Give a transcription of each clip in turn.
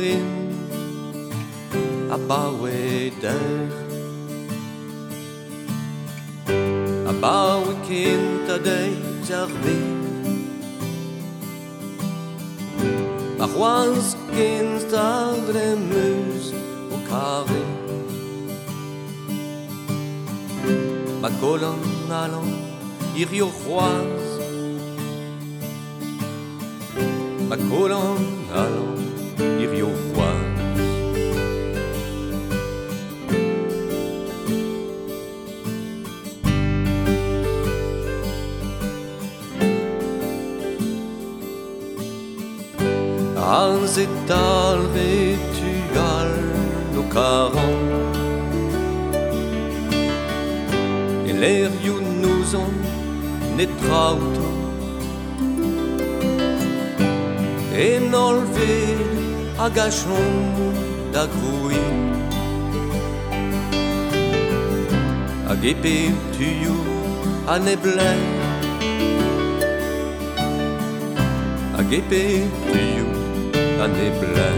drin a baweder a bawekin ta dei zarbe a roaz ken stavre mus au carré ma colonne allant irio roaz ma colonne allant irio roaz Az etal retual no karan E l'air you nous on ne trauto E nolve agachon da grui A gepe tuyo a neblen A gepe tuyo a neblen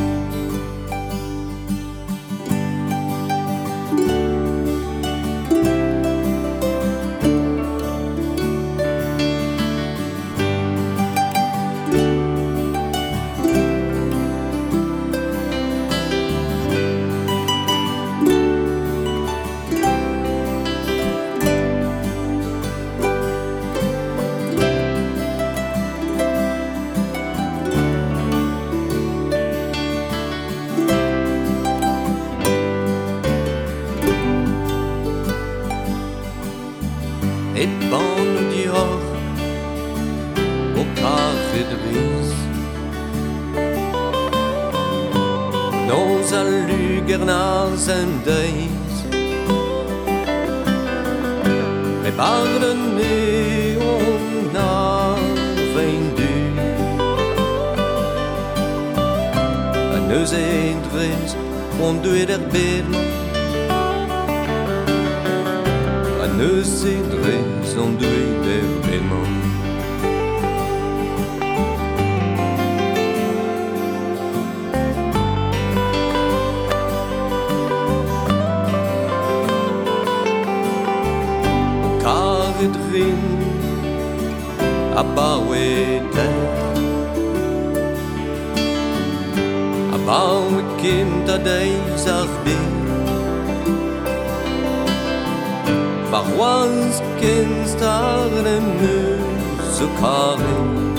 Et ban dior au café de bise Nos alugernaz en days Et pardonnez on a vendu A neus edrez on doit d'herbeno A neus edrez on doit d'herbeno Drin a baweder a bawekin ta dei zarbe Paroaz ken star en meus au carré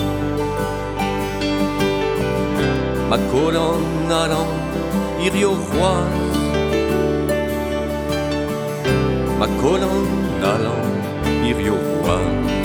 Ma colonne allant irio roaz Ma colonne allant irio roaz